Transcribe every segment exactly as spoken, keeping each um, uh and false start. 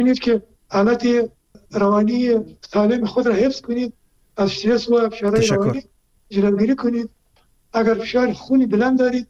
کنید که حالت روانی سالم خود را حفظ کنید، از استرس و فشار روانی جلوگیری کنید. اگر فشار خونی بلند دارید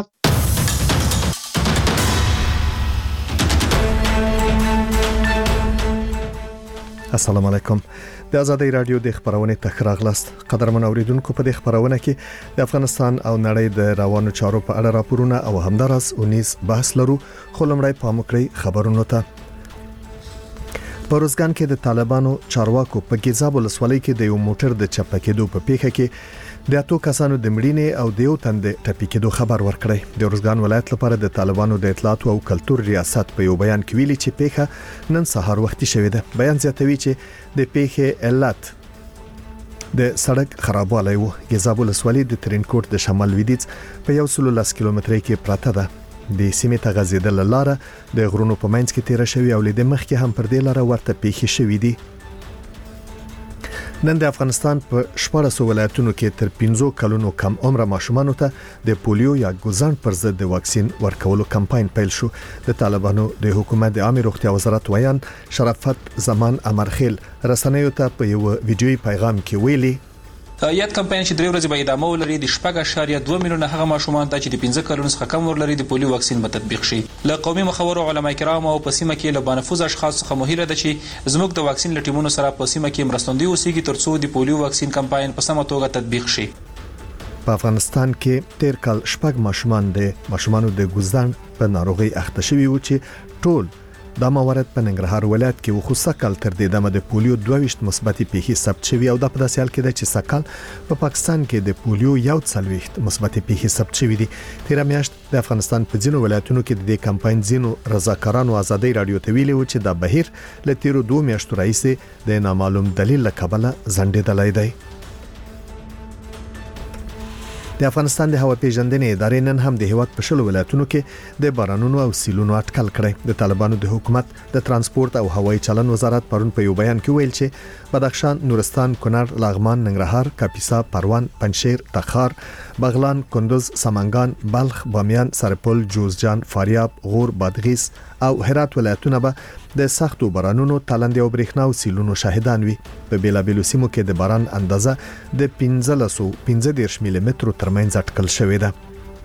السلام علیکم. د آزادۍ رادیو د خبرونې تخراغلاست. قدرمن اوریدونکو، په دې خبرونه کې د افغانستان او نړۍ د روانو چارو په اړه راپورونه او همدارس اونیس بحث لرو. خو لمړی پام وکړئ خبرونو ته. په روزګان کې د طالبانو چارواکو په ګیزاب ولسوالۍ کې د یو موټر د چپه کېدو په پیښه کې د اتو کسانو د مړینې او د یو تن د ټپي کېدو خبر ورکړی. د روزګان ولایت لپاره د طالبانو د اطلاعات او کلتور ریاست په یو بیان کې ویلي چې پیښه نن سهار وختي شوې ده. بیان زیاتوي چې د پیښې علت د سړک خرابوالی و. ګیزاب ولسوالۍ د ترینکوټ د شمال لویدیځ په یو سل لس کیلومترۍ کې پراته ده. د سیمې ته غځېدل لاره د غرونو په منځ کې تیر شوی او لید مخ کې هم پر دې لاره ورته پیښې شوې دي. نن د افغانستان په شپږ ولایتونو کې تر پنځه کلونو کم عمر ماشومانو ته د پولیو یا ګوزان پر ضد د واکسین ورکولو کمپاین پیل شو. د طالبانو د حکومت د عامه روغتیا وزارت ویان شرافت زمان امرخیل رسنیو ته په یو ویډیوي پیغام کې ویلي یاد کمپاین چې درې ورځې به ادامه ولري د شپږ اشاریه دوه میلیونه هغه ماشومان ته چې د پنځه کلونو څخه کم عمر لري د پولیو واکسین به تطبیق شي. له قومي مخورو علما کرام او په سیمه کې له بانفوذ اشخاص څخه مهیله ده چې زموږ د واکسین لټیمونو سره په سیمه کې مرستندوی اوسېږي ترڅو د پولیو واکسین کمپاین په سمه توګه تطبیق شي. په افغانستان کې تیر کال شپږ ماشومان د ماشومانو د ګوزان په ناروغي اخته شوي و چې ټول دا موارد په ننګرهار ولایت کې خو سکل تر دې دمه د پولیو دوه ویشت مثبتې پیښې ثبت شوي او د په داسې حال کې ده چې سکل په پاکستان کې د پولیو یو څلوېښت مثبتې پیښې ثبت شوي دي. تیر میاشت د افغانستان په ځینو ولایتونو کې د دې کمپاین ځینو رضاکارانو آزادۍ رادیو ته ویلي و چې دا بهیر له تیرو دوه میاشتو راهیسې د نامعلوم دلیل له کبله ځنډېدلی دی. د افغانستان د هوا پیژندنې ادارې نن هم د هیواد په شلو ولایتونو کې د بارانونو او سیلونو اټکل کړی. د طالبانو د حکومت د ترانسپورت او هوایي چلن وزارت پرون په یو بیان کې ویل چې بدخشان، نورستان، کونړ، لغمان، ننګرهار، کاپیسا، پروان، پنجشیر، تخار، بغلان، کندوز، سمنګان، بلخ، بامیان، سرپل، جوزجان، فاریاب، غور، بادغیس او هرات ولایتونه به د سختو بارانونو، تالندې او برېښنا او سیلونو شاهدان وي. په بیلابېلو سیمو کې د باران اندازه د پنځه سوه پنځه دېرش ملي مترو ترمنځ اټکل شوې ده.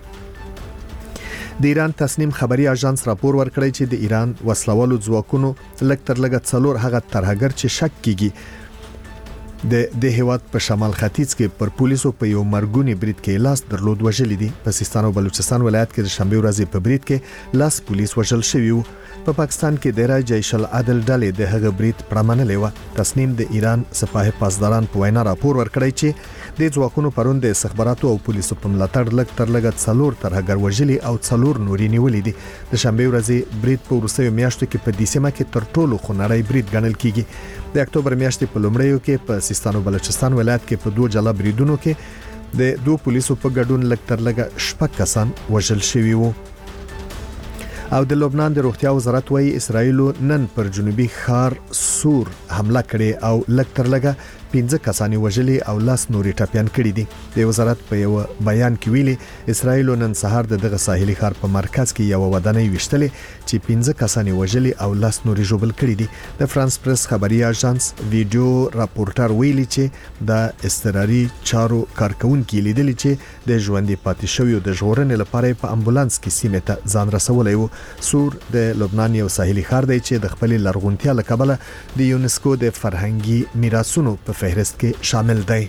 د ایران تصنیم خبري اژانس راپور ورکړی چې د ایران وسلوالو ځواکونو لږ تر لږه څلور هغه ترهګر چې شک کیږي د د هیواد په شمال ختیځ کې پر پولیسو په یو مرګونی برید کې لاس درلود وژل دي. په سیستان او بلوچستان ولایت کې د شنبه ورځې په برید کې لاس پولیس وژل شوی وو. په پاکستان کې د جیش العدل ډلې د هغه برید پرمنلې و. تصنیم د ایران سپاه پاسداران په وینا راپور ورکړی چې د ځواکونو پرون د استخباراتو او پولیسو په ملاتړ لږ تر لږه څلور ترهګر وژلي او څلور نوري نیولې دي. د شنبه ورځې برید په وروستیو میاشتو کې په دیسمه کې تر ټولو خونړی برید ګڼل کیږي. د اکتوبر میاشتې په لومړیو کې په سیستان او بلوچستان ولایت کې په دوه جلا بریدونو کې د دوه پولیسو په ګډون لږ تر لږه شپږ کسان وژل شوي وو. او د لبنان د روغتیا وزارت وايي اسرایل نن پر جنوبي ښار سور حمله کړې او لږ تر لږه پنځه کسان وژلي او لاس نوري ټاپیان کړي دي. د وزارت په یو بیان کې ویلي اسرایل نن سهار دغه ساحلي ښار په مرکز کې یو ودانۍ وشتلې چې پنځه کسان وژلي او لاس نوري جوړل کړي دي. د فرانس پریس خبري اژانس ویډیو راپورټر ویلي چې د استراري چارو کارکونکو لیدل چې د ژوندۍ پاتې شویو د ژغورنې لپاره په امبولانس کې سیمه ته ځان رسولای وو. سور د لبنان یو ساحلي ښار دی چې د خپل لرغونتیا له کبله د یونسکو د فرهنګي میراثونو په فهرست کې شامل دی.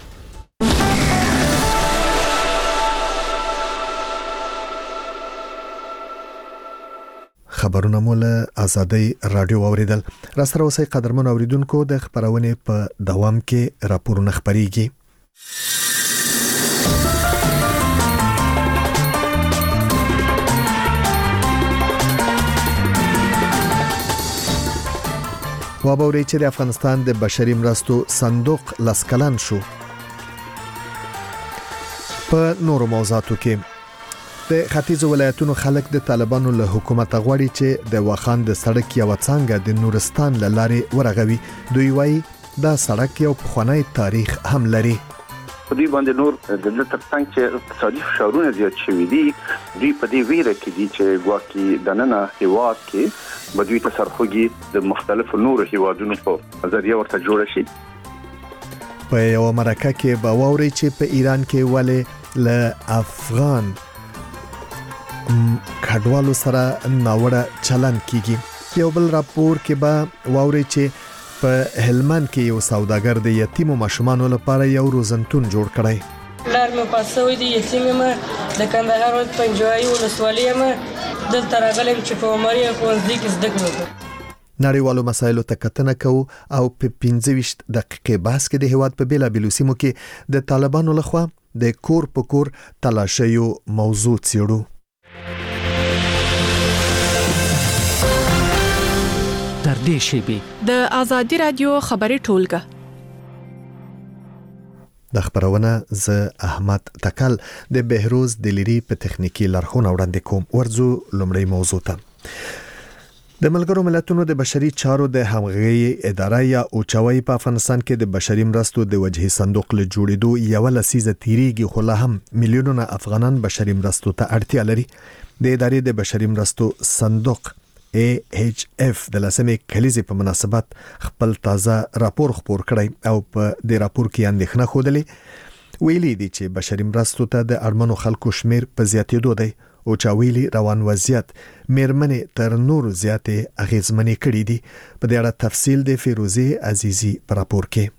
خبرونه مول آزادۍ رادیو اوریدل. را سره اوسئ قدرمن اوریدونکو، د خبرونه په دوام کې راپورونه خبريږي. وابوري چې د افغانستان د بشري مرستو صندوق لسکلن شو. په نورو موضوعاتو کې د ختیځ ولایتونو خلک د طالبانو له حکومت غواړي چې د واخان د سړک یو څنګه د نورستان لارې ورغوي. دوی وایي دا سړک یو پخوانی تاریخ هم لري. په دوی باندې نور د دې ترڅنګ چې اقتصادي فشارونه زیات شوي دي دوی په دې ویره کې دي چې ګواکې د نن هیواد کې به دوی تصرفګي د مختلفو نورو هیوادونو په ذریعہ ورته جوړ شي. په یو مرکه کې به واوري چې په ایران کې ولې له افغان کډوالو سره ناوړه چلن کیږي. یو بل راپور کې به واوري چې په هلمند کې یو سوداګر د یتیمو ماشومانو لپاره یو روزنتون جوړ کړی. لار مې پاسوي دي یتیم ما د کندهار ولایت پنجوایي ولسوالۍ ما دلته راغلم چې په عمري ښوونځي کې زده کړم. نړیوالو مسایلو ته کتنه کوو او په پنځه ویشت دقیقې بحث کې د هیواد په بیلابیلو سیمو کې د طالبانو لخوا د کور په کور تلاشیو موضوع څیړو. تر دې شی د آزادي رادیو خبري ټولګه د خبرونه ز احمد تکل د بهروز دلیری په تخنیکی لارښوونه وړاندې کوم. ورځو لومړی موضوع ته د ملګرو ملتونو د بشري چارو د همغږي اداره یا اوچوي په افغانستان کې د بشري مرستو د وجهي صندوق له جوړېدو یو لسیزه تیریږي خو لا هم میلیونونه افغانان بشري مرستو ته اړتیا لري. د ادارې د بشري مرستو صندوق ای ایچ اف د لسمې کلیزې په مناسبت خپل تازه راپور خپور کړی او په دې راپور کې اندېښنه خوده ویلي دي چې بشري مرستو ته د اړمنو خلکو شمیر په زیاتېدو دی او چا ویلي روان وضعیت میرمنې تر نور زیاتې اغیزمنې کړې دي. په دې اړه تفصیل د فیروزي عزیزي په راپور کې.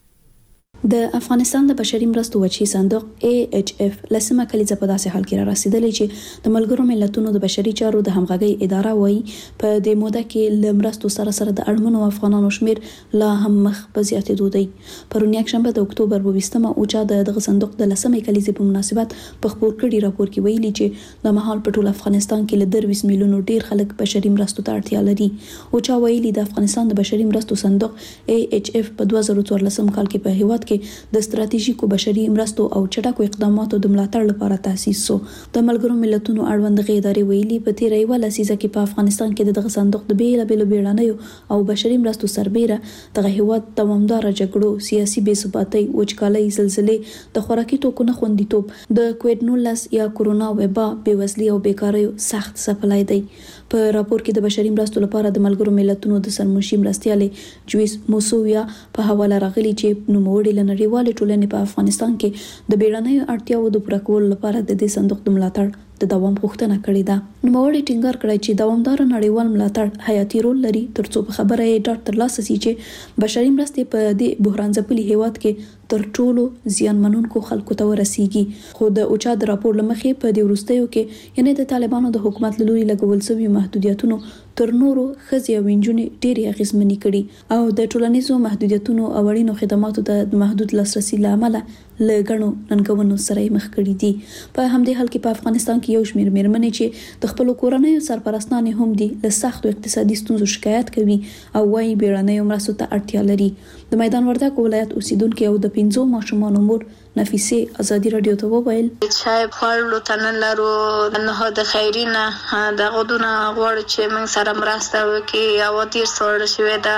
د افغانستان د بشري مرستو وجهي صندوق ای ایچ اف لسمه کلیزه په داسې حال کې را رسیدلې چې د ملګرو ملتونو د بشري چارو د همغږي اداره وایي په دې موده کې ل مرستو سره سره د اړمنو افغانانو شمیر لا هم مخ په زیاتېدو دی. پرون یک شنبه د اکتوبر په بیستمه اوچا د دغه صندوق د لسمه کلیزې په مناسبت په خبر کړي راپور کې ویلي چې د مهال په ټول افغانستان کې ل درویس میلیونو ډیر خلک بشري مرستو ته اړتیا لري. اوچا ویلي د افغانستان د بشري مرستو صندوق ای ایچ اف په دوه زره څوارلسم کال کې په هیواد کې د ستراتیژیکو بشري مرستو او چټکو اقداماتو د ملاتړ لپاره تاسیس شو. د ملګرو ملتونو اړوند غیداري ویلي په تیر یو لسیزه کې په افغانستان کې دغه صندوق د بیلابېلو بیړنیو او بشري مرستو سربېره دغه هیواد دوامدار جګړو، سیاسي بې ثباتۍ، وچکالۍ، زلزلې، د خوراکي توکو نه خوندیتوب، د کووډ نولس یا کورونا وبا، بېوزلي او بیکارۍ سخت څپلای دی. په راپور کې د بشري مرستو لپاره د ملګرو ملتونو د سرمنشي مرستیالې جویس موسویا په حواله راغلي چې نوموړي له نړیوالې ټولنې په افغانستان کې د بیړنیو اړتیاوو د پوره کولو لپاره د دې صندوق د ملاتړ د دوام غوښتنه کړې ده. نوموړي ټینګار کړی چې دوامدار نړیوال ملاتړ حیاتي رول لري ترڅو په خبره یې ډاډ ترلاسه شي چې بشري مرستې په دې بحران ځپلي هیواد کې تر ټولو زیانمنونکو خلکو ته ورسیږي. خو د اوچا د راپور لمخې په دې وروستیو کې یعنی د طالبانو د حکومت له لوري لګول شوي محدودیتونو تر نورو ښځې او نجونې ډېرې اغېزمنې کړي او د ټولنیزو محدودیتونو او اړینو خدماتو ته محدود لاسرسي له امله له ګڼو ننګونو سره مخ کړي دي. په همدې حال کې په افغانستان کې یو شمېر میرمنې چې د خپلو کورنیو سرپرستانې هم دي له سختو اقتصادي ستونزو شکایت کوي او وايي بیړنیو مرستو ته اړتیا لري. د میدان وردګ ولایت اوسیدونکو او د پنځو ماشومانو مور نفیسه ازادي رادیو ته وویل چې خپل تنن لرو نه د خیرینه د غدونه غوړ چې موږ سره مرسته وکي او تیر سره شوی دا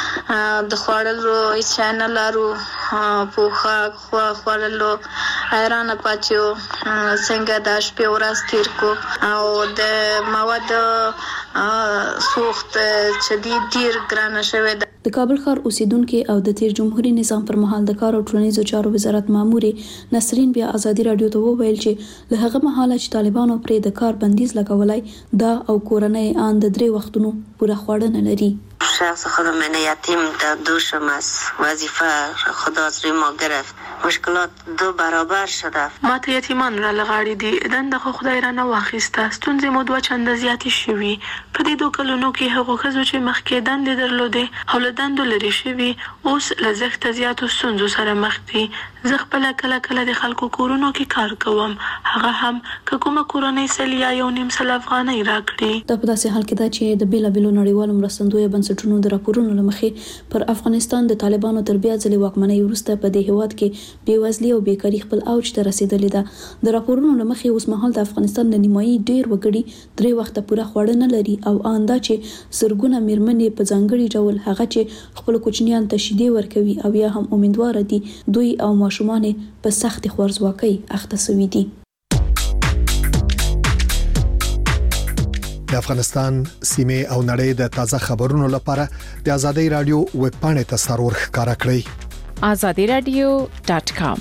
د خړلو چینل لرو پوخه خو خړلو ایران پاتیو څنګه د شپې ورځ تیر کو او د مواد سوخت چې دی ډیر ګرانه شوی دا. د کابل ښار اوسیدونکو او د تیر جمهوریت نظام پر مهال د کار او ټولنیزو چارو وزارت مامور نسرین بیا ازادي رادیو ته وویل چې له هغه مهاله چې طالبانو پرې د کار بندیز لګولای دا او کورنۍ آن د درې وختونو پوره خواړه نه لري. شخص خودم من یتیم در دوشم است وظیفه خدا از روی ما گرفت مشکلات دو برابر شده. ما ته یتیمان را لغاړي دي دنده خو خدای را نه واخیسته ستونزې مو دوه چنده زیاتې شوي په دې دوه کلونو کې هغو ښځو چې مخکې دندې درلودې او له دندو لرې شوي اوس له زښته زیاتو ستونزو سره مخ دي. زه خپله کله کله د خلکو کورونو کې کار کوم هغه هم که کومه کورنۍ سل یا یو نیم سل افغانۍ راکړي. دا په داسې حال کې ده چې د بیلابېلو نړیوالو مرستندویه بنسټونو د راپورونو له مخې پر افغانستان د طالبانو تر بیا ځلې واکمنۍ وروسته په دې هیواد کې بیوزلي او بیکاری خپل اوج ته رسیدلې ده. د راپورونو لمخې اوس مهال د افغانستان د نیمایي ډیر وګړي درې وخته پوره خواړه نه لري او آنده چې سرګونه میرمنې په ځانګړي ډول هغه چې خپل کوچنیان ته شیدې ورکوي او یا هم امیدوار دي دوی او ماشومان په سخت خوارځواکۍ اخته شوي دي. د افغانستان سیمه او نړۍ د تازه خبرونو لپاره د آزادۍ رادیو ویب پاڼې ته سرور ښکارا کړئ آزادی رادیو ډاٹ کام.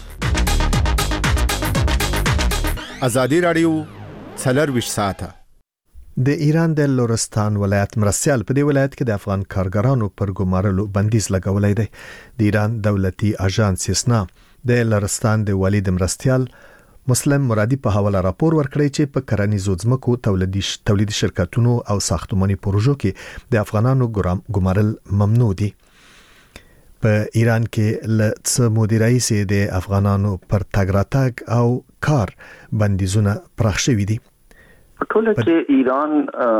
آزادی رادیو څلور ساعته. د ایران د لورستان ولایت مرسیال په دې ولایت کې د افغان کارګرانو پر ګمارلو بندیز لګولای دی. د ایران دولتي اژانس سنا د لورستان د والي د مرستيال مسلم مرادي په حواله راپور ورکړی چې په کرنیزو ځمکو تولیدي تولیدي شرکتونو او ساختماني پروژو کې د افغانانو ګمارل ممنوع دي. په ایران کې ل څه مدیرای سي د افغانانو پر تګ راتګ او کار بندیزونه پراخ شوي دي. په ټوله کې ایران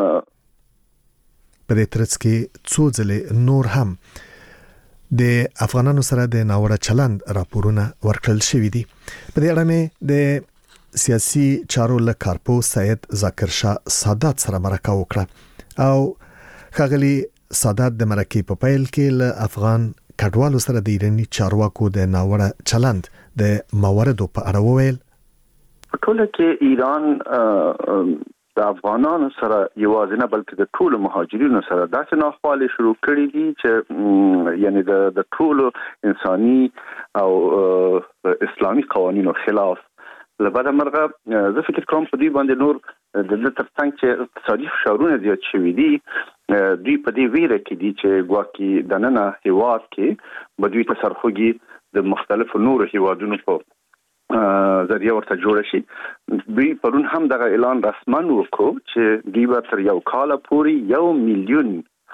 په دې ترڅ کې څو ځله نور هم د افغانانو سره د ناوړه چلند راپورونه ورکړل شوي دي. په دې اړه مې د سیاسي چارو له کارپو سید ذاکر شاه سادات سره مرکه وکړه او خغلی سادات د مرکې په پیل کې له افغان کډوالو سره د ایرانی چارواکو د ناوړه چلند د مواردو په اړه وویل. په ټوله کې ایران د افغانانو سره یوازې نه بلکې د ټولو مهاجرینو سره داسې ناخوالې شروع کړې دي چې یعنی د د ټولو انساني او اسلامي قوانینو خلاف. لبعد مرغه زه فکر کوم په دې باندې نور د دې ترڅنګ چې اقتصادي فشارونه زیات شوي دي دوی په دې ویره کې دي چې ګواکي د نن هیواد کې بدوی تسرخوږي د مختلفو نور هیوادونو په ذریعہ ورته جوړ شي. دوی پرون هم دغه اعلان رسمن وکړو چې دوی به تر یو کال پورې یو میلیون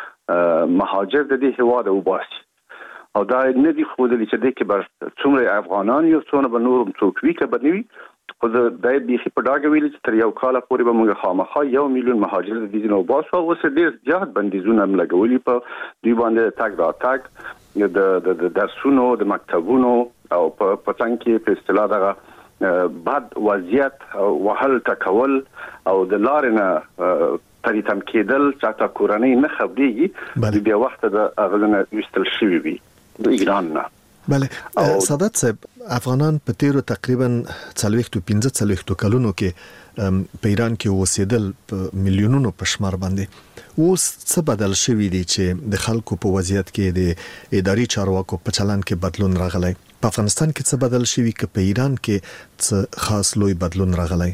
مهاجر د دې هیواد وباسي او دا نه دي خو د چې د کې بر څومره افغانان یو څونه به نور څوک وی کې بدنوي خو د دای بیخي په داګه ویل چې تر یو کال پورې به موږ خامخا یو میلیون مهاجر د دې نه وباسو او څه ډیر زیات بندیزونه لګولي په دوی باندې تاګ را تاګ د د درسونو د مکتبونو او په پڅنګ کې په اصطلاح دغه بعد وضعیت وهل تکول او د لارنه پریتم کېدل چې تا کورنۍ نه خبريږي بیا وخت د اغلنه وستل شوی وي د ایران نه. بله سادات صاحب افغانان په تیرو تقریبا څلوېښت او پنځه څلوېښت کلونو کې په ایران کې اوسېدل په میلیونونو په شمار باندې. اوس څه بدل شوی دی چې د خلکو په وضعیت کې د اداري چارواکو په چلند کې بدلون راغلی؟ په افغانستان کې څه بدل شوی که په ایران کې څه خاص لوی بدلون راغلی؟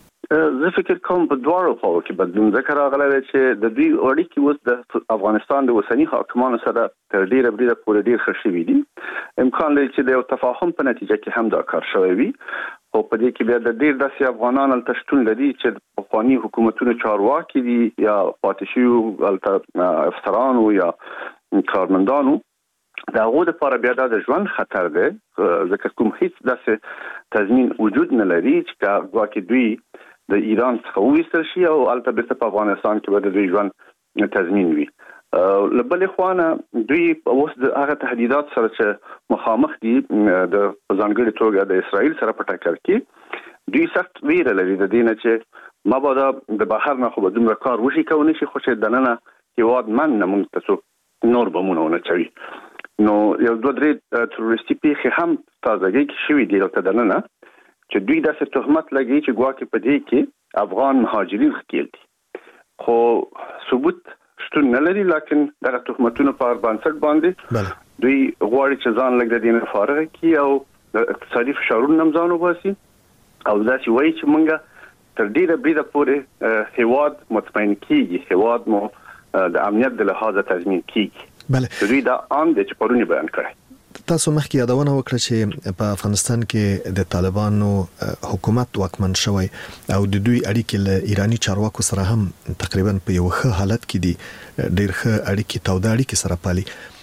زه فکر کوم په دواړو خواو کې بدلون ذکر راغلی چې د دوی اړیکې اوس د افغانستان د اوسنی حاکمانو سره تر ډیره بریده پورې ډیر ښه شوي دي. امکان لري چې د یو تفاهم په نتیجه کې هم دا کار شوی وي او په دې کې بیا د ډیر داسې افغانان هلته شتون لري چې د پخواني حکومتونو چارواکي دي یا پاتې شوي هلته افسرانو یا کارمندانو د هغو دپاره بیا دا د ژوند خطر دی ځکه کوم هیڅ داسې تضمین وجود نه لري چې ګواکې دوی د ایران څخه وویستل شي او هلته بیرته په افغانستان کې به د دوی ژوند تضمین وي. له بلې خوا دوی اوس د هغه تهدیدات سره چې مخامخ دي د ځانګړي توګه د اسرائیل سره په ټکر کې دوی سخت ویره لري د دې نه چې مابادا د بهر نه خو به دومره کار وشي کولی شي خو چې دننه هیواد من نه موږ ته څوک نور بمونه ونه چوي. نو یو دوه درې تروریستي پیښې هم تازګۍ کې شوي دي دلته دننه چې دوی داسې تهمت لګوي چې ګواکې په دې کې افغان مهاجرین ښکیل دي خو ثبوت شتون نه لري لکن دغه تهمتونه په بنسټ باندې دوی غواړي چې ځان لږ د دې نه فارغ کړي او د اقتصادي فشارونو نه ځان وباسي او داسې وایي چې موږ تر ډیره بریده پورې هیواد مطمئن کیږي هیواد مو د امنیت د لحاظه تضمین کیږي. بله دوی دا عام دي چې پرونی بیان کړی. تاسو مخکې یادونه وکړه چې په افغانستان کې د طالبانو حکومت واکمن شوی او د دوی اړیکې له ایرانی چارواکو سره هم تقریبا په یو ښه حالت کې دي ډېر ښه اړیکې توده اړیکې سره پالي.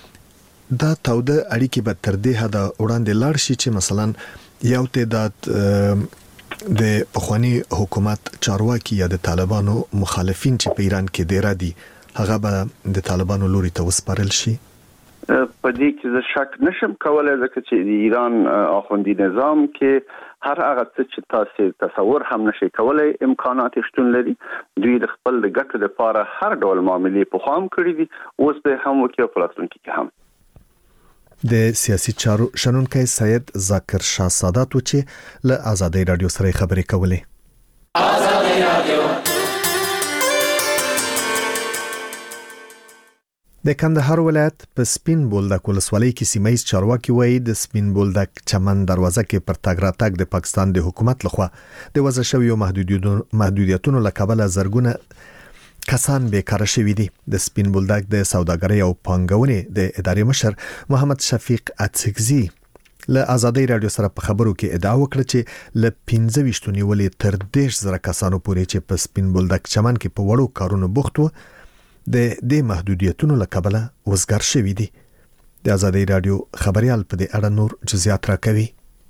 دا توده اړیکې به تر دې حده وړاندې لاړ شي چې مثلا یو تعداد د پخوانی حکومت چارواکي یا د طالبانو مخالفین چې په ایران کې ډیر دي هغه به د طالبانو لوري ته وسپارل شي؟ په دې کې زه شک نشم کولای ځکه چې د ایران اخوندي نظام کې هر هغه څه چې تاسو تصور هم نشئ کولای امکانات شتون لري. دوی د خپل ګټو لپاره هر ډول معاملې په خام کړې دي، اوس به هم وکړي په راتلونکي کې هم. د سیاسي چارو شنونکی سید ذاکر شاه سادات و چې له آزادۍ رادیو سره خبرې کولې. آزادۍ رادیو د کندهار ولایت په سپین بولدک ولسوالۍ کې سیمایي چارواکي وایي د سپین بولدک چمن دروازه کې پر تګ راتګ د پاکستان د حکومت لخوا د وضع شویو محدودیتونو له کبله زرګونه کسان بیکاره شوي دي. د سپین بولدک د سوداګرۍ او پانګونې د ادارې مشر محمد شفیق اڅکزي له آزادۍ رادیو سره په خبرو کې ادعا وکړه چې له پنځه ویشت نیولې تر دېرش زره کسانو پورې چې په سپین بولدک چمن کې په وړو کارونو بوخت وو د دې محدودیتونو له کبله وزګار شوي دي. د آزادۍ رادیو خبريال په دې اړه نور جزئیات راکوي.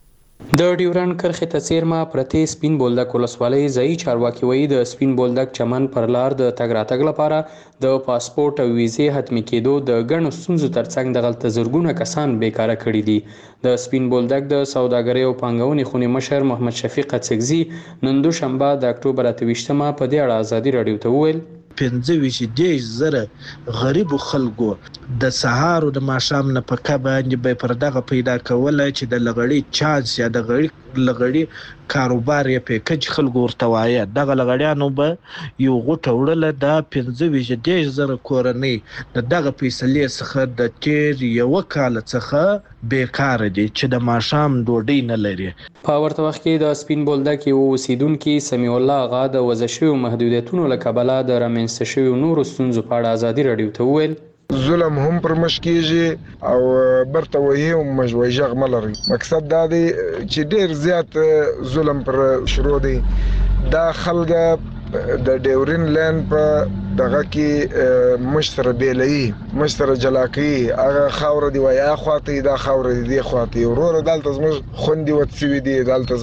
د ډیورنډ کرښې ته څیرمه پرتې سپین بولدک ولسوالۍ ځایي چارواکي وایي د سپین بولدک چمن پر لار د تګ راتګ لپاره د پاسپورت او ویزې حتمي کېدو د ګڼو ستونزو ترڅنګ دغلته زرګونه کسان بیکاره کړي دي. د سپین بولدک د سوداګرۍ او پانګونې خونې مشر محمد شفیق اڅکزي نن دوشنبه د اکتوبر اته ویشتمه په دې اړه آزادۍ رادیو ته وویل پنځه ویشت دیش زره غریب خلکو د سهار او د ماښام نه په کا باندې به پر دغه پیدا کولای چې د لغړی چانس یا د غړي لغړی کاروبار یې پیکج خلکو ورته وایي. دغه لغړیانو به یو غوټه وړله د پنځه ویشت دیش زره کورنۍ د دغه فیصلې څخه د تیر یو کال څخه بیکار دي چې د ماښام ډوډۍ نه لري. په ورته وخت کې د سپین بولدک یو اوسیدونکي سمیع الله آغا د وضع شویو محدودیتونو له کبله د رامنځته شویو نورو ستونزو په اړه آزادۍ رادیو ته وویل ظلم هم پر مش کیږي او برته وایي او مجوجغ ملري. مقصد دا دی چې ډیر زیات ظلم پر شروع دی. دا خلګه د ډیورین لین په دغه کې مشتر بیلئی مشتر جلاکی هغه خاور دی وای اخواته دا خاور دی خواته ورور دلته زموږ خوندې وڅوي دي دلته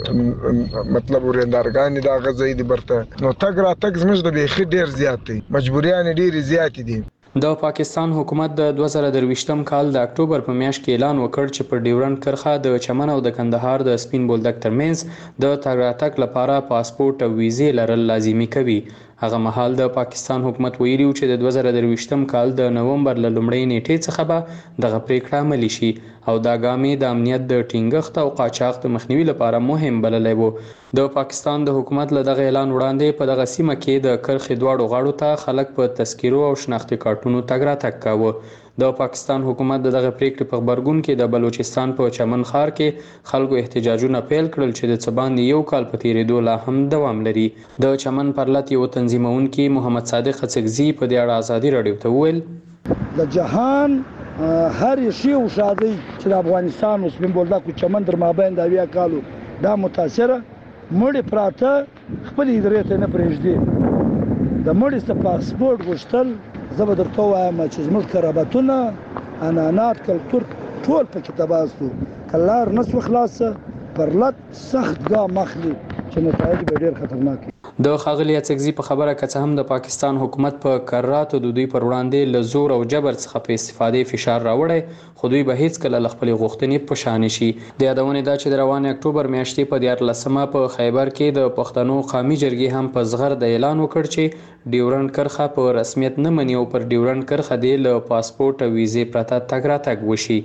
زموږ مطلب ورندارګان دا غزې دي برته نو تګ را تګ زموږ د بیخي ډیر زیات دي مجبوریان ډیر زیات دي. د پاکستان حکومت د دوه زره درویشتم کال د اکتوبر په میاشت کې اعلان وکړ چې پر ډیورنډ کرښه د چمن او د کندهار د سپین بولدک ترمنځ د تګ راتګ لپاره پاسپورت او ویزې لرل لازمي کوي. هغه مهال د پاکستان حکومت ویلي و چې د دوه زره درویشتم کال د نومبر له لومړۍ نیټې څخه به دغه پریکړه عملي شي او دا ګامې د امنیت د ټینګښت او قاچاق د مخنیوي لپاره مهم بللی و. د پاکستان د حکومت له دغه اعلان وړاندې په دغه سیمه کې د کرښې دواړو غاړو ته خلک په تذکیرو او شناختي کارتونو تګ راتګ کاوه. د پاکستان حکومت د دغه پریکړې په خبرګون کې د بلوچستان په چمن ښار کې خلکو احتجاجونه پیل کړل چې د څه باندې یو کال په تیریدو لا هم دوام لري. د چمن پرلط یو تنظیمونکي محمد صادق اڅکزي په دې اړه آزادۍ رادیو ته وویل د جهان هر شی او شادي چې د افغانستان او سپین بولدک چمن در مابین د اویا کالو دا متاثره مړی پراته خپل ادارې ته نه پرېږدي. د مړی څخه پاسپورت غوښتل زه به درته وایم چې زموږ قرابتونه عنعنات کلتور ټول پکې تباه شو. که لار نه شوه خلاصه پرلط سخت ګام اخلي چې نتایج به ډېر خطرناک وي. د ښاغلي اڅکزي په خبره که څه هم د پاکستان حکومت په کراتو د دوی پر وړاندې له زور او جبر څخه په استفادې فشار راوړی خو دوی به هیڅکله له خپلې غوښتنې په شا نه شي. د یادونې دا چې د روانې اکتوبر میاشتې په دیارلسمه په خیبر کې د پښتنو قومي جرګې هم په زغر د اعلان وکړ چې ډیورنډ کرښه په رسمیت نه مني او پر ډیورنډ کرښه دې له پاسپورت او ویزې پرته تګ راتګ وشي.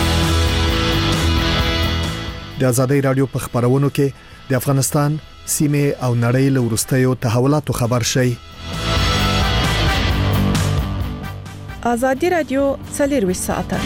د آزادۍ رادیو په خبرونو کې د افغانستان سیمه او نړۍ له وروستیو تحولاتو خبر شي. آزادۍ رادیو څلور ساعته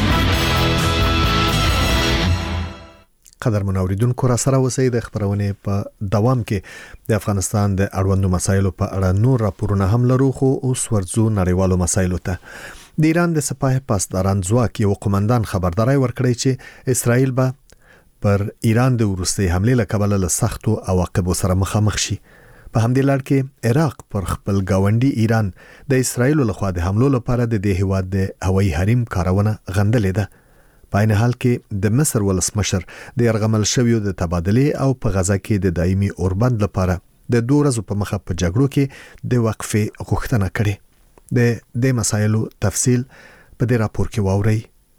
قدر منوریدونکو را سره وسی د خبرونه په دوام کې د افغانستان د اړوندو مسایلو په اړه نور راپورونه هم لرو خو اوس ورځو نړیوالو مسایلو ته. د ایران د سپاه پاسداران ځواک یو قومندان خبرداري ورکړی چې اسرائیل به پر ایران د وروستي حمله له کبله له سختو عواقبو سره مخامخ شي. په همدې لړ کې عراق پر خپل گاونډي ایران د اسرائیل له خوا د حملو لپاره د دې هیواد د هوایي حریم کارونه غندلې ده. په عین حال کې د مصر ولسمشر د يرغمل شویو د تبادله او په غزا کې د دایمي اوربند لپاره د دوه ورځې په مخه په جګړو کې د وقفې غوښتنه کړې. د دې مسایلو تفصیل په دې راپور کې واورئ.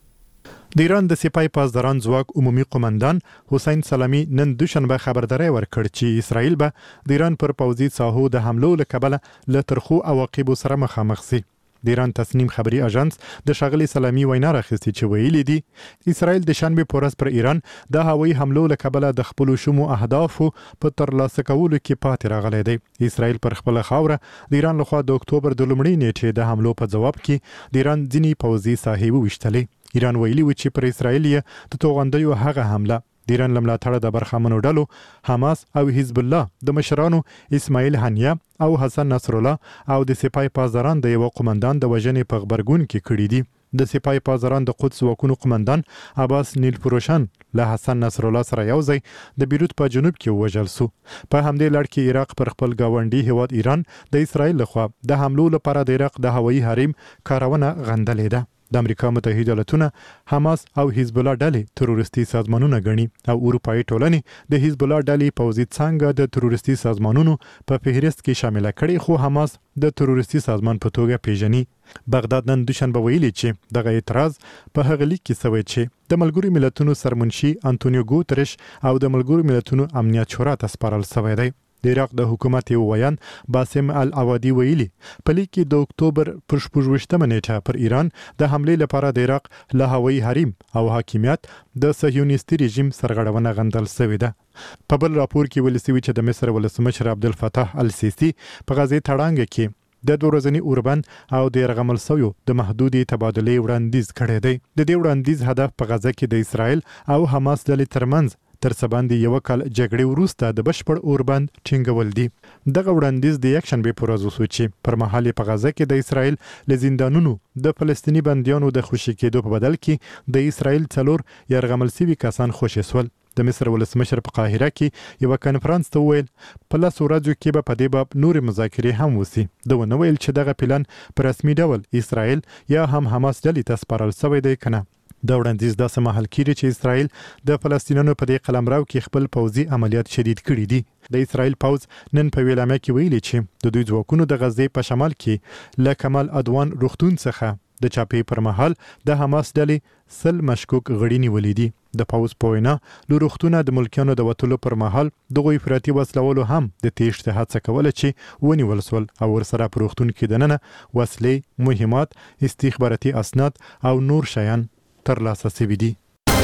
د ایران د سپای پاسداران ځواک عمومي قومندان حسین سلامی نن دوشنبه خبرداري ورکړ چې اسرائیل به د ایران پر پوځي ساحو د حملو له کبله له ترخو عواقبو سره مخامخ شي. د ایران تصنیم خبري اژانس د شاغلي سلامی وینا راخستې چې ویلي دي اسرائیل د شنبه پورس پر ایران د هوایي حملو له کبله د خپل شومو اهدافو په ترلاسه کولو کې پاتې راغلی دی. اسرائیل پر خپل خاوره د ایران لخوا د اکتوبر د لومړۍ نیټې د حملو په جواب کې د ایران ځینی پوځي ساحې وشتلې. ایران ویلي و چې پر اسرائیل د توغندیو هغه حمله د ایران لملاتړ د برخمنو ډلو حماس او حزب الله د مشرانو اسماعیل هنیه او حسن نصر الله او د سپای پاسداران د یو قومندان د وژنې په خبرګون کې کړي دي. د سپای پاسداران د قدس وکونو قومندان عباس نیل پروشان له حسن نصر الله سره یو ځای د بیروت په جنوب کې وژل شو. په همدې لړ کې عراق پر خپل گاونډي هیواد ایران د اسرائیل لخوا د حملو لپاره د عراق د هوایي حریم کارونه غندلې ده. د امریکا متحده ایالاتونه حماس او حزب الله ډلې تروریستي سازمانونه ګڼي او اروپאי ټولنې د حزب الله ډلې پوځي څنګه د تروریستي سازمانونو په فهرست کې شامل کړي خو حماس د تروریستي سازمان په توګه پیژني. بغداد نن دوشنبه ویلي چې دغه اعتراض په هغه لیک کې سوی چې د ملګرو ملتونو سرمنشي انټونیو ګوترش او د ملګرو ملتونو امنیت شورا ته سپارل شوی دی. د عراق د حکومت یو ویان باسم العوادي ویلي په لیک کې د اکتوبر پر شپږویشتمه نیټه پر ایران د حملې لپاره د عراق له هوایي حریم او حاکمیت د صهیونیستي رژیم سرغړونه غندل شوې ده. په بل راپور کې ویل شوی چې د مصر ولسمشر عبدالفتاح السیسی په غزې تړانګ کې د دوه ورځني اوربند او د يرغمل سویو د محدودي تبادلې وړاندیز کړی دی. د دې وړاندیز هدف په غزه کې د اسرائیل او حماس ډلې ترمنځ تر څه باندې یو کال جګړې وروسته د بشپړ اوربند ټینګول دي. دغه وړاندیز د یک شنبه پر ورځ وشو چې پر مهال په غزه کې د اسرائیل له زندانونو د فلسطینی بندیانو د خوشی کېدو په بدل کې د اسرائیل څلور يرغمل سوي کسان خوشی سول. د مصر ولسمشر په قاهره کې یو کانفرنس ته ویل په لاس ورځو کې به په دې باب نور مذاکرې هم وسی. د ونه ویل چې دغه پلان پر رسمي ډول اسرائیل یا هم حماس ډلې ته سپارل شوی دی کنه. دا وړاندیز داسې مهال کېږي چې اسرائیل د فلسطینیانو په دې قلمرو کې خپل پوځي عملیات شدید کړي دي. د اسرائیل پوځ نن په ویلامه کې ویلي چې د دوی ځواکونو د غزې په شمال کې له کمال ادوان روغتون څخه د چاپی پر مهال د حماس ډلې سل مشکوک غړي نیولې دي. د پوځ په وینا له روغتونه د ملکیانو د وټلو پر مهال دغه افراطي وسلوالو هم د تېښتې هڅه کوله چې ونیول شول او ورسره په روغتون کې دننه وسلې، مهمات، استخباراتي اسناد او نور شیان ترلاسه شوي دي.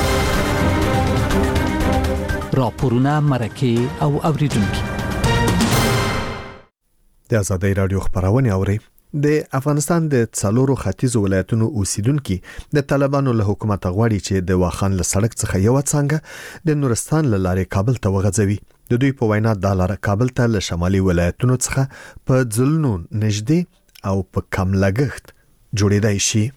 راپورونه مرکه او اوریدونکي د ازادۍ رادیو خبرونه اوري. د افغانستان د څلورو ختیځو ولایتونو اوسیدونکو د طالبانو له حکومت غواړي چې د واخان له سړک څخه یو څنګه د نورستان له لارې کابل ته وغځوي. د دوی په وینا د لار کابل ته له شمالي ولایتونو څخه په ځلونو نږدې او په کم لګښت جوړېدای شي.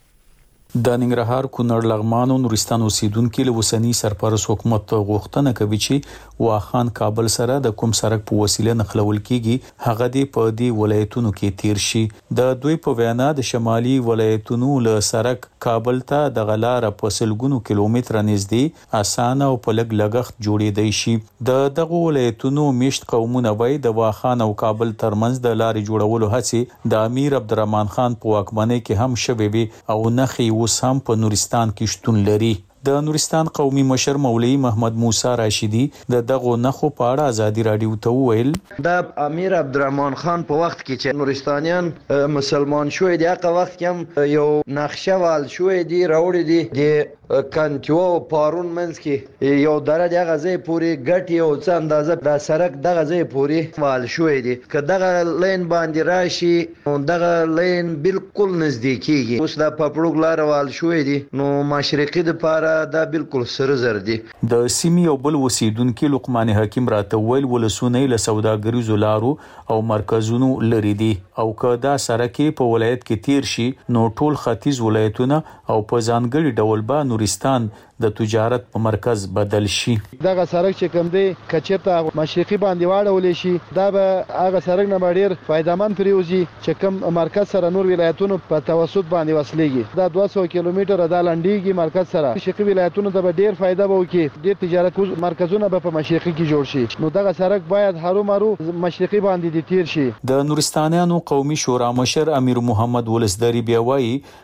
د ننګرهار کونړ لغمان او نورستان اوسیدونکو له وسنی سرپرست حکومت غوښتنه کوي چې واخان کابل سره د کوم سړک په وسیله نقلول کیږي هغه د په دې ولایتونو کې تیر شي. د دوی په وینا د شمالي ولایتونو له سړک کابل ته د غلار په سلګونو کیلومتره نږدې اسانه او په لګ لګښت جوړېدای شي. د دغه ولایتونو میشت قومونه وای د واخان او کابل ترمنځ د لارې جوړولو هڅه د امیر عبدالرحمن خان په واکمنۍ کې هم شوې وي او نخي اوس هم په نورستان کې شتون لري. د نورستان قومي مشر مولوی محمد موسی راشدی د دغه نخو په اړه ازادي رادیو ته ویل د امیر عبدالرحمن خان په وخت کې چې نورستانیان مسلمان شوې دي هغه وخت کې هم یو نقشه وال شوې دي راوړې دي د کانتیو پارون منځ کې یو دره د غزې پوری ګټي او څه اندازه د سړک د غزې پوری وال شوې دي که دغه لین باندې راشي دغه لین بالکل نزدیکيږي. اوس د پپړوګ لار وال شوې دي نو مشرقي د پاره دا بالکل سره زر دي. د سیمې او بل وسیدونکو لقمان حکیم راته ویل ولسونه له سوداګریزو لارو او مرکزونو لري دي او که دا سړک په ولایت کې تیر شي نو ټول ختیځ ولایتونه او په ځانګړي ډول به نورستان د تجارت په مرکز بدل شي. دغه سړک چې کوم دی کچته مشرقي باندې واړول شي دا به هغه سړک نه ډیر فائدمن پریوزي چې کوم مرکز سره نور ولایتونو په توسط باندې وصلېږي. دا دوه سوه کیلومتره د لنډیږي مرکز سره مشرقي ولایتونو ته به ډیر فائدہ وکړي. ډیر تجارت مرکزونه به په مشرقي کې جوړ شي نو دغه سړک باید هرو مرو مشرقي باندې د تیر شي. د نورستانیانو قومي شورا مشر امیر محمد ولسدری بیا وایي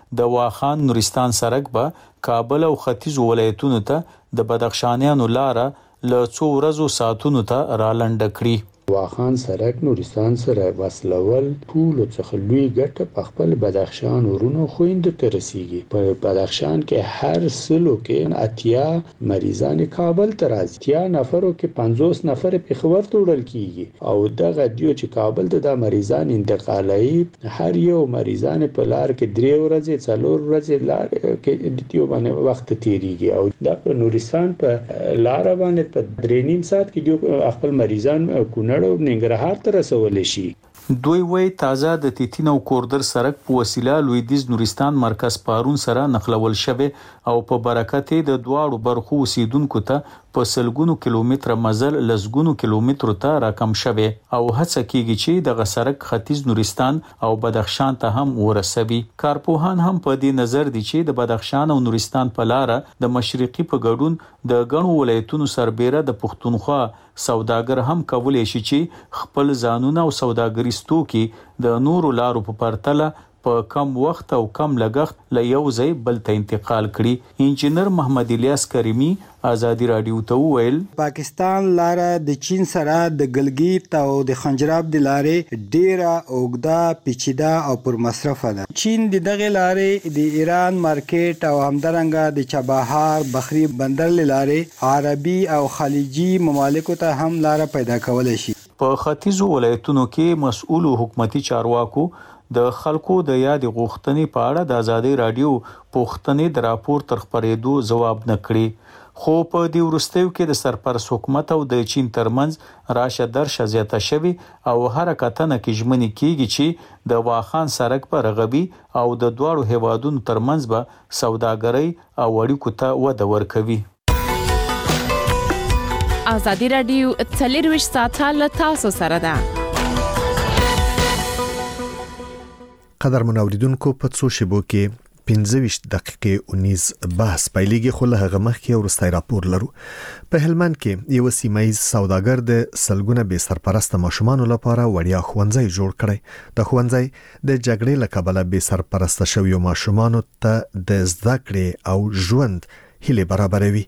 د واخان نورستان سرک به کابل او ختیځ ولایتونو ته د بدخشانیانو لاره له څو ورځو ساعتونو ته رالنډ کړي. واخان سرک نورستان سره وصلول ټول څخه لوی ګټه په خپل بدخشان ورونو خويند ته رسیږي. په بدخشان کې هر سلو کې اتیا مریضان کابل ته راځي. اتیا نفرو کې پنځوس نفر په خبر توړل کیږي او دغه دیو چې کابل ته د مریضان انتقالي هر یو مریضان په لار کې درې ورځې څلور ورځې لار کې دیو باندې وخت تیریږي او د نورستان په لار باندې په درې نیم ساعت کې دیو خپل مریضان کو ننګرهار ته رسول شي. دوی وای تازه د تیتین او کوردر سرک په وسیله لویدیز نورستان مرکز پارون سره نقلول شوه او په برکت د دواړو برخو اوسیدونکو ته په سلګونو کیلومتر مزل لزګونو کیلومتر ته راکم شوه او هڅه کیږي چې د سرک ختیځ نورستان او بدخشان ته هم ورسوي. کارپوهان هم په دې نظر دي چې د بدخشان او نورستان په لار د مشرقي په ګډون د غنو ولایتونو سربېره د پښتونخوا سوداګر هم کولای شي چې خپل ځانونه او سوداګریز توکي د نورو لارو په پرتله په کم وخت او کم لګښت له یو ځای بل ته انتقال کړي. انجینر محمد الیاس کریمی آزادی رادیو ته وویل پاکستان لاره د چین سره د ګلګیت او د خنجراب د لارې ډیره اوږده پیچیده او پر مصرفه ده. چین د دغه لارې د ایران مارکیټ او همدارنګه د چابهار بخری بندر لارې عربي او خلیجي ممالکو ته هم لاره پیدا کولای شي. په ختیځو ولایتونو کې مسؤل حکومتي چارواکو د خلکو د یاد غوښتنې په اړه د آزادي رادیو پوښتنې د راپور تر خبرېدو جواب نه کړي. خو په دې وروستیو کې د سرپرست حکومت او د چین ترمنځ راشه درشه زیاته شوي او هر کتنه کې ژمنې کیږي چې د واخان سرک په رغبي او د دواړو هیوادونو ترمنځ به سوداګرۍ او اړیکو ته وده ورکوي. آزادي رادیو څلرویشت ساعته له تاسو سره ده. قدر منوریدونکو په څو شیبو کې پنځه ویشت دقیقې اونیز بحث پیلېږي خو له هغه مخکې وروستی راپور لرو. په هلمند کې یو سیمایي سوداګر د سلګونه بې سرپرسته ماشومانو لپاره وړیا ښوونځی جوړ کړی. د ښوونځی د جګړې له کبله بې سرپرسته شویو ماشومانو ته د زده کړې او ژوند هیلې برابروي.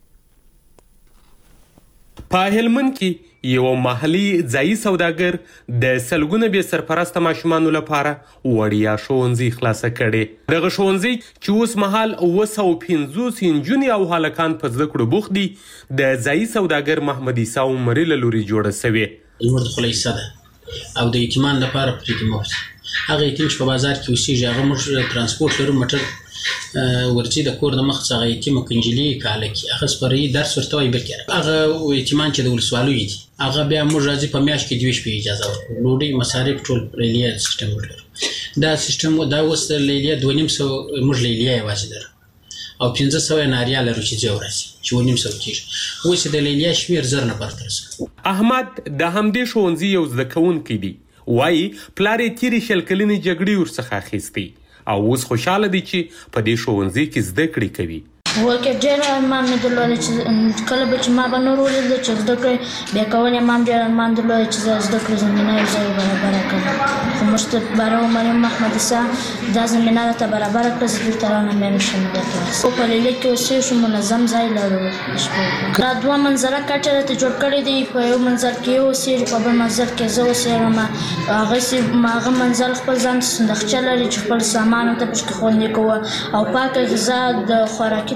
په هلمند کې یو محلي ځایي سوداګر د سلګونه بې سرپرسته ماشومانو لپاره وړیا ښوونځي خلاصه کړي. دغه ښوونځي چې اوس مهال اوه سوه پنځوس نجونې او هلکان په زده کړو بوخت دي د ځایي سوداګر محمد عیسی عمري له لوري جوړه سوې. لمر د خولۍ حصه ده او د یتیمان لپاره پرې موت هغه یتیم چې په بازار کې اوسېږي هغه موږ ترانسپورټ لرو موټر ورچی د کور د مخ څخه یتیم کنجلی کاله کې هغه سپری درس ورته وي بکره هغه یتیمان چې د ولسوالۍ دي هغه بیا موږ راځي په میاشت کې دوه شپې اجازه ورکړو لوډي مصارف ټول لیلیه سیستم ورکړو دا سیستم دا اوس لیلیه دوه نیم سو موږ لیلیه واسه در او پنځه سوه ناریا لرو چې ځو راځي چې ونیم سو کېږي اوس د لیلیه شمیر زر نه پرترسه. احمد د همدې ښوونځي یو زده کوونکی دی وایي پلار یې تیرې شل کلنې جګړې ورڅخه اخیستی او اوس خوشاله دی چې په دې ښوونځي کې زده کړې کوي. ورکه ډېر ارمان مې درلود چې کله به چې ما به نور ولید چې زده کړې بیا کول یې ما هم ډېر ارمان درلود چې زه زده کړې زمینه یې ځای برابره کړم خو موږ ته باره مریم محمد عیسی دا زمینه راته برابره کړه زه دلته رانم بیا نشم درته خو په لیلیه کې اوسېږو شو منظم ځای لرو دا دوه منظره کټه راته جوړ کړی دی په یو منظر کې یې اوسېږي په بل منظر کې زه اوسېږم هغسې هغه منظر خپل ځان ته صندوقچه لري چې خپل سامان ورته پکې خوندي کوه او پاکه غذا د خوراکي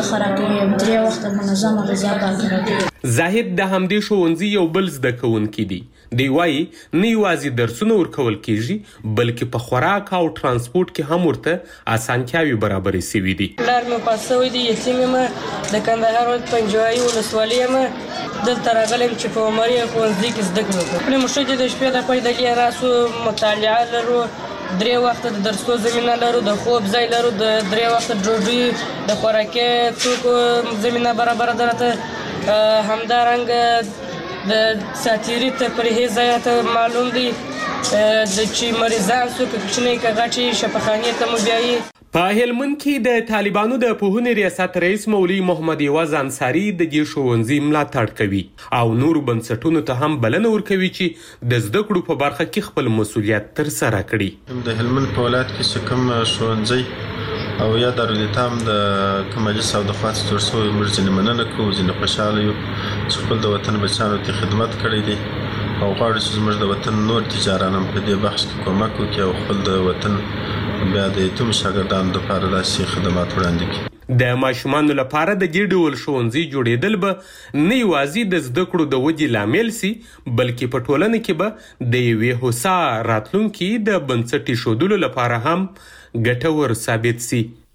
زاهد د همدې ښوونځي یو بل زده کوونکی دی. دی وایي نه یوازې درسونه ورکول کیږي بلکې په خوراک او ترانسپورټ کې هم ورته اسانتیاوې برابرې سوي دي. پلار مې پاس سوی دی یتیم یم د کندهار ولایت پنجوایي ولسوالۍ یم دلته راغلی یم چې په عمري ښوونځي کې زده کړه وکړم. خپلې موږ د شپې د پیدلې راسو مطالعه لرو درې وخته د درسو زمینه لرو د خوب ځای لرو د درې وخته ډوډۍ د خوراکي توکو زمینه برابره ده راته همدارنګه د ساتیري ته پرهیز ځای ته معلوم دی د چې مریضان څوک کوچنۍ که غټې شفاخانې ته مو بیایي. په هلمند کې د طالبانو د پوهنې ریاست رئیس مولوي محمد یواز انصاري د دې ښوونځي ملاتړ کوي او نورو بنسټونو ته هم بلنه ورکوي چې د زده کړو په برخه کې خپل مسؤلیت ترسره کړي. د هلمند په ولایت کې چې کوم ښوونځی او یا دارالایتام د کوم مجلس او د خاص جوړ شوی موږ ځینې مننه کوو، ځینې خوشحاله یو چې خپل د وطن بچیانو ته خدمت کړی دی او غواړو چې زموږ د وطن نور تجاران هم په دې بخش کې کومک وکړي او خپل د وطن بیا د یتیم شاګردانو لپاره داسې خدمات وړاندې کړي. د ماشومانو لپاره د دې ډول ښوونځي جوړېدل به نه یوازې د زده کړو د ودې لامل سي، بلکې په ټولنه کې به د یوې هوسا راتلونکي د بنسټ ایښودلو لپاره هم ګټور ثابت سي.